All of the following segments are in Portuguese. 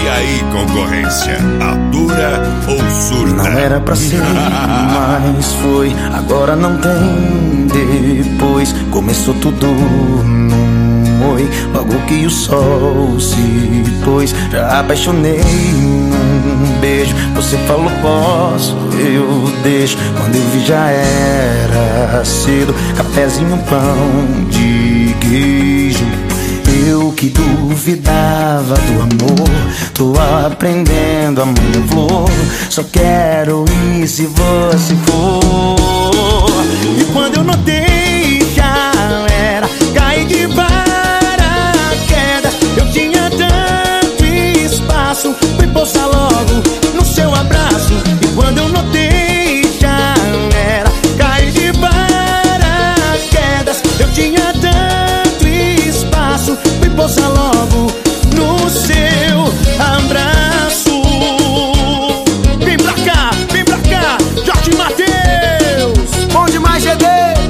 E aí, concorrência, atura ou surta? Não era pra ser, mas foi. Agora não tem depois. Começou tudo num oi. Logo que o sol se pôs, já apaixonei num beijo. Você falou posso, eu deixo. Quando eu vi já era cedo. Cafezinho, pão de queijo. Eu que duvidava do amor, tô aprendendo a manhã flor. Só quero ir se você for. E quando eu notei já era, caí de paraquedas. Eu tinha tanto espaço, fui pousar logo no seu abraço. E quando eu notei já era, caí de paraquedas. Eu tinha tanto espaço, fui pousar logo no seu abraço. Vem pra cá, Jorge Mateus. Bom demais, GD.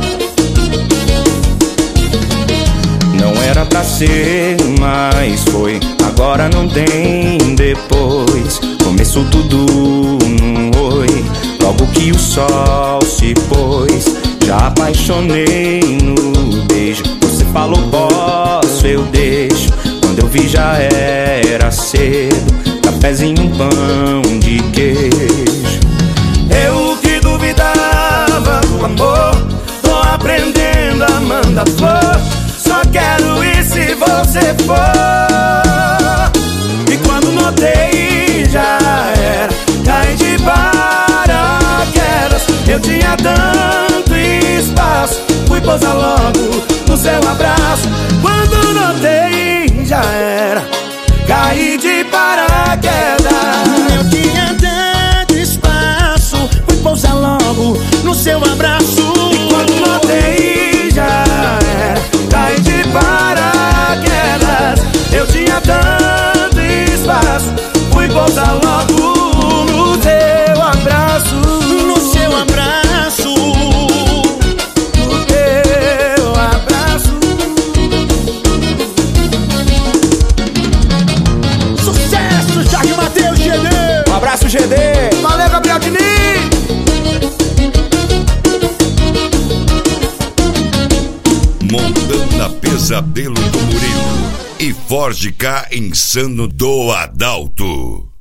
Não era pra ser, mas foi. Agora não tem depois. Começou tudo num oi. Logo que o sol se pôs, já apaixonei no beijo. Você falou posso, eu deixo. Quando eu vi já era cedo. Cafezinho, pão de queijo. Eu que duvidava do amor, tô aprendendo a mandar flor. Só quero ir se você for. E quando notei já era, caí de paraquedas. Eu tinha tanto espaço, fui pousar logo no seu abraço. Quando notei já era, caí de paraquedas. Eu tinha tanto espaço, fui pousar logo no seu abraço. E quando notei já era, caí de paraquedas. Eu tinha tanto espaço, fui pousar logo no seu abraço. No seu abraço. No teu abraço. Sucesso, Jorge Mateus, GD. Um abraço, GD. Valeu, Gabriel Diniz. Montana Pesadelo do Murilo e Forge K Insano do Adalto.